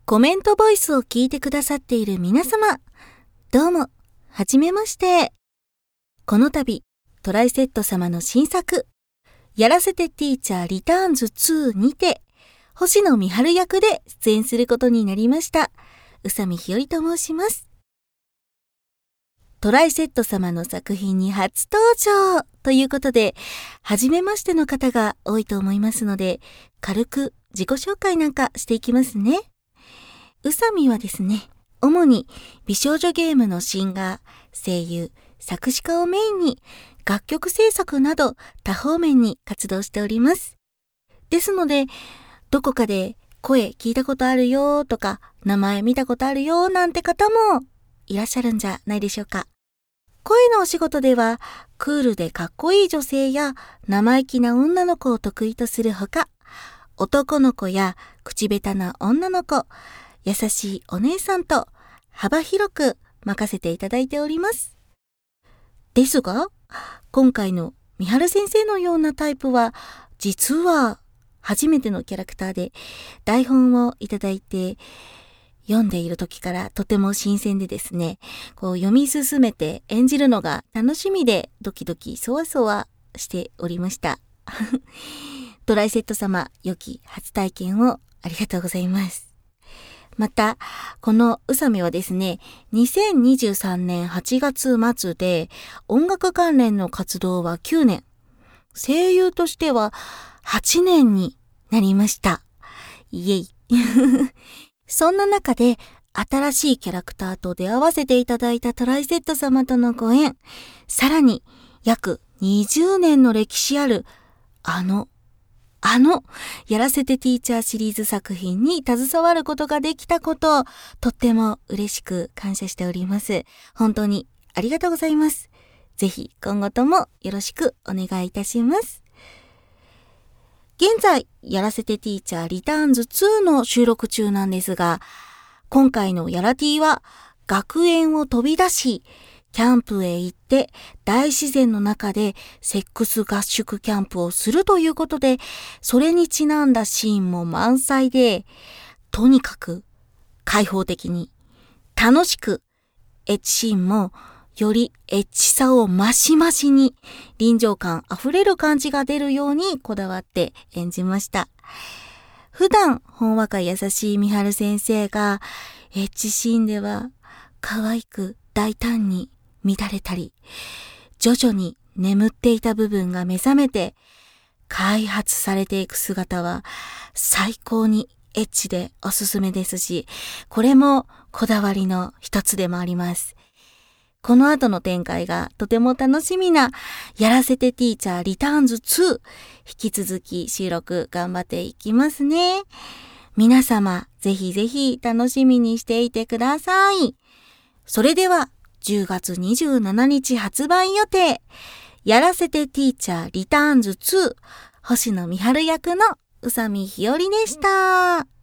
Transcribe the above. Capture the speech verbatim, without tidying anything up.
コメントボイスを聞いてくださっている皆様、どうも、はじめまして。この度、トライセット様の新作、やらせてティーチャーリターンズツーにて、星野美春役で出演することになりました、宇佐美ひよりと申します。トライセット様の作品に初登場ということで、はじめましての方が多いと思いますので、軽く自己紹介なんかしていきますね。宇佐美はですね、主に美少女ゲームのシンガー、声優、作詞家をメインに楽曲制作など多方面に活動しております。ですので、どこかで声聞いたことあるよとか、名前見たことあるよなんて方もいらっしゃるんじゃないでしょうか。声のお仕事では、クールでかっこいい女性や生意気な女の子を得意とするほか、男の子や口下手な女の子、優しいお姉さんと幅広く任せていただいております。ですが、今回の美春先生のようなタイプは、実は初めてのキャラクターで、台本をいただいて読んでいる時からとても新鮮でですね、こう読み進めて演じるのが楽しみでドキドキそわそわしておりました。トライセット様、良き初体験をありがとうございます。また、この宇佐美はですね、にせんにじゅうさんねんはちがつ末で音楽関連の活動はきゅうねん、声優としてははちねんになりました。イエイ。そんな中で新しいキャラクターと出会わせていただいたトライセット様とのご縁、さらに約にじゅうねんの歴史あるあのあの、やらせてティーチャーシリーズ作品に携わることができたことを、とっても嬉しく感謝しております。本当にありがとうございます。ぜひ今後ともよろしくお願いいたします。現在、やらせてティーチャーリターンズツーの収録中なんですが、今回のやらティーは学園を飛び出し、キャンプへ行って大自然の中でセックス合宿キャンプをするということで、それにちなんだシーンも満載で、とにかく開放的に楽しく、エッチシーンもよりエッチさを増し増しに臨場感あふれる感じが出るようにこだわって演じました。普段ほんわか優しい美春先生がエッチシーンでは可愛く大胆に乱れたり、徐々に眠っていた部分が目覚めて開発されていく姿は最高にエッチでおすすめですし、これもこだわりの一つでもあります。この後の展開がとても楽しみなやらせてティーチャーリターンズツー、引き続き収録頑張っていきますね。皆様ぜひぜひ楽しみにしていてください。それではじゅうがつにじゅうしちにち発売予定、やらせてティーチャーリターンズツー、星野美春役の宇佐美ひよりでした。